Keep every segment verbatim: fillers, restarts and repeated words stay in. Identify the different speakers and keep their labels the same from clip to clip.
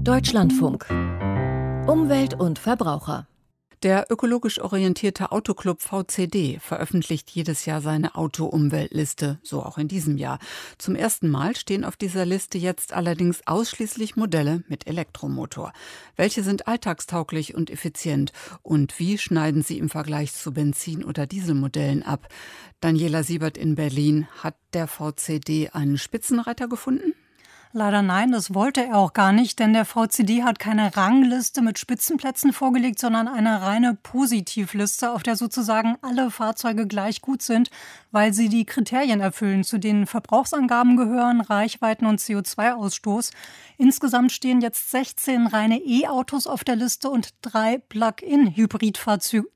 Speaker 1: Deutschlandfunk. Umwelt und Verbraucher.
Speaker 2: Der ökologisch orientierte Autoclub V C D veröffentlicht jedes Jahr seine Auto-Umweltliste, so auch in diesem Jahr. Zum ersten Mal stehen auf dieser Liste jetzt allerdings ausschließlich Modelle mit Elektromotor. Welche sind alltagstauglich und effizient und wie schneiden sie im Vergleich zu Benzin- oder Dieselmodellen ab? Daniela Siebert in Berlin, hat der V C D einen Spitzenreiter gefunden?
Speaker 3: Leider nein, das wollte er auch gar nicht, denn der V C D hat keine Rangliste mit Spitzenplätzen vorgelegt, sondern eine reine Positivliste, auf der sozusagen alle Fahrzeuge gleich gut sind, weil sie die Kriterien erfüllen, zu denen Verbrauchsangaben gehören, Reichweiten und C O zwei Ausstoß. Insgesamt stehen jetzt sechzehn reine E-Autos auf der Liste und drei Plug-in-Hybridfahrzeuge.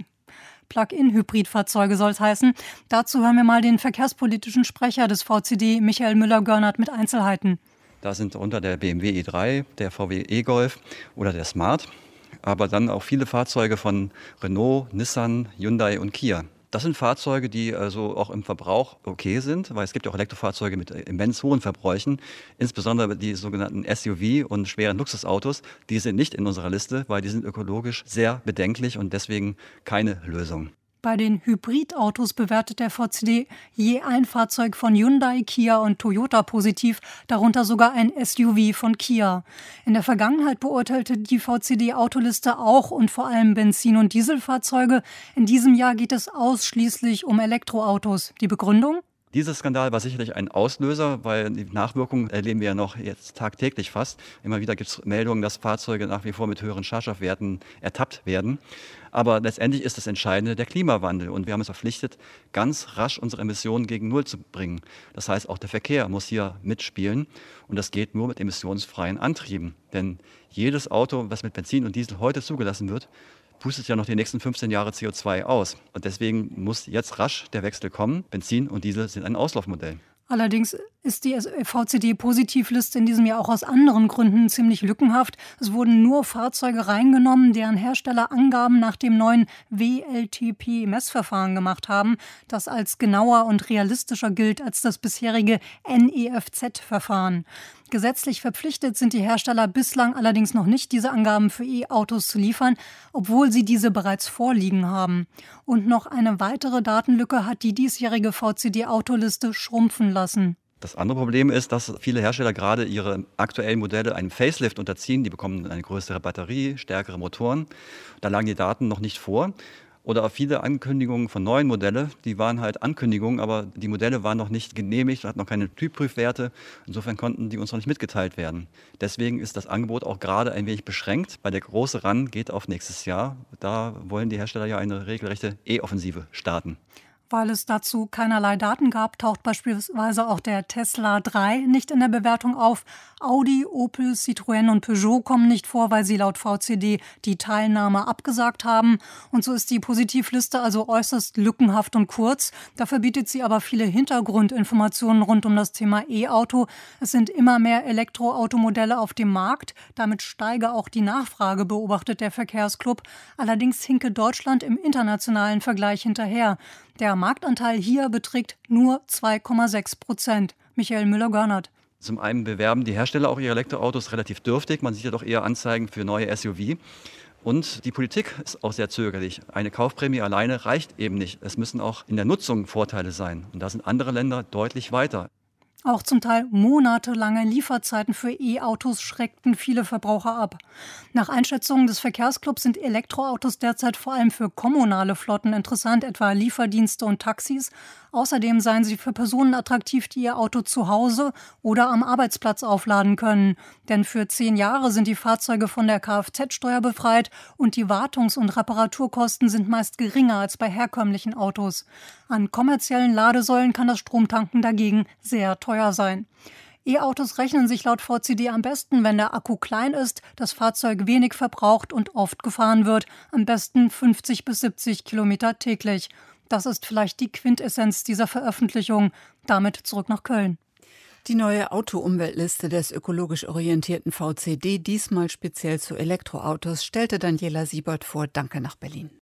Speaker 3: Plug-in-Hybridfahrzeuge soll es heißen. Dazu hören wir mal den verkehrspolitischen Sprecher des V C D, Michael Müller-Görnert, mit Einzelheiten.
Speaker 4: Da sind unter der B M W i drei, der V W e-Golf oder der Smart, aber dann auch viele Fahrzeuge von Renault, Nissan, Hyundai und Kia. Das sind Fahrzeuge, die also auch im Verbrauch okay sind, weil es gibt ja auch Elektrofahrzeuge mit immens hohen Verbräuchen, insbesondere die sogenannten S U V und schweren Luxusautos. Die sind nicht in unserer Liste, weil die sind ökologisch sehr bedenklich und deswegen keine Lösung.
Speaker 3: Bei den Hybridautos bewertet der V C D je ein Fahrzeug von Hyundai, Kia und Toyota positiv, darunter sogar ein S U V von Kia. In der Vergangenheit beurteilte die V C D-Autoliste auch und vor allem Benzin- und Dieselfahrzeuge. In diesem Jahr geht es ausschließlich um Elektroautos. Die Begründung?
Speaker 4: Dieser Skandal war sicherlich ein Auslöser, weil die Nachwirkungen erleben wir ja noch jetzt tagtäglich fast. Immer wieder gibt es Meldungen, dass Fahrzeuge nach wie vor mit höheren Schadstoffwerten ertappt werden. Aber letztendlich ist das Entscheidende der Klimawandel. Und wir haben uns verpflichtet, ganz rasch unsere Emissionen gegen Null zu bringen. Das heißt, auch der Verkehr muss hier mitspielen. Und das geht nur mit emissionsfreien Antrieben. Denn jedes Auto, was mit Benzin und Diesel heute zugelassen wird, pustet ja noch die nächsten fünfzehn Jahre C O zwei aus. Und deswegen muss jetzt rasch der Wechsel kommen. Benzin und Diesel sind ein Auslaufmodell.
Speaker 3: Allerdings ist die V C D-Positivliste in diesem Jahr auch aus anderen Gründen ziemlich lückenhaft. Es wurden nur Fahrzeuge reingenommen, deren Hersteller Angaben nach dem neuen W L T P-Messverfahren gemacht haben, das als genauer und realistischer gilt als das bisherige N E F Z-Verfahren. Gesetzlich verpflichtet sind die Hersteller bislang allerdings noch nicht, diese Angaben für E-Autos zu liefern, obwohl sie diese bereits vorliegen haben. Und noch eine weitere Datenlücke hat die diesjährige V C D-Autoliste schrumpfen lassen.
Speaker 4: Das andere Problem ist, dass viele Hersteller gerade ihre aktuellen Modelle einem Facelift unterziehen. Die bekommen eine größere Batterie, stärkere Motoren. Da lagen die Daten noch nicht vor. Oder auch viele Ankündigungen von neuen Modellen, die waren halt Ankündigungen, aber die Modelle waren noch nicht genehmigt, hatten noch keine Typprüfwerte. Insofern konnten die uns noch nicht mitgeteilt werden. Deswegen ist das Angebot auch gerade ein wenig beschränkt, weil der große Run geht auf nächstes Jahr. Da wollen die Hersteller ja eine regelrechte E-Offensive starten.
Speaker 3: Weil es dazu keinerlei Daten gab, taucht beispielsweise auch der Tesla drei nicht in der Bewertung auf. Audi, Opel, Citroën und Peugeot kommen nicht vor, weil sie laut V C D die Teilnahme abgesagt haben. Und so ist die Positivliste also äußerst lückenhaft und kurz. Dafür bietet sie aber viele Hintergrundinformationen rund um das Thema E-Auto. Es sind immer mehr Elektroautomodelle auf dem Markt. Damit steige auch die Nachfrage, beobachtet der Verkehrsclub. Allerdings hinke Deutschland im internationalen Vergleich hinterher. Der Marktanteil hier beträgt nur zwei Komma sechs Prozent. Michael Müller-Görnert.
Speaker 4: Zum einen bewerben die Hersteller auch ihre Elektroautos relativ dürftig. Man sieht ja doch eher Anzeigen für neue S U V. Und die Politik ist auch sehr zögerlich. Eine Kaufprämie alleine reicht eben nicht. Es müssen auch in der Nutzung Vorteile sein. Und da sind andere Länder deutlich weiter.
Speaker 3: Auch zum Teil monatelange Lieferzeiten für E-Autos schreckten viele Verbraucher ab. Nach Einschätzungen des Verkehrsclubs sind Elektroautos derzeit vor allem für kommunale Flotten interessant, etwa Lieferdienste und Taxis. Außerdem seien sie für Personen attraktiv, die ihr Auto zu Hause oder am Arbeitsplatz aufladen können. Denn für zehn Jahre sind die Fahrzeuge von der Kfz-Steuer befreit und die Wartungs- und Reparaturkosten sind meist geringer als bei herkömmlichen Autos. An kommerziellen Ladesäulen kann das Stromtanken dagegen sehr teuer sein. E-Autos rechnen sich laut V C D am besten, wenn der Akku klein ist, das Fahrzeug wenig verbraucht und oft gefahren wird, am besten fünfzig bis siebzig Kilometer täglich. Das ist vielleicht die Quintessenz dieser Veröffentlichung. Damit zurück nach Köln.
Speaker 2: Die neue Auto-Umweltliste des ökologisch orientierten V C D, diesmal speziell zu Elektroautos, stellte Daniela Siebert vor. Danke nach Berlin.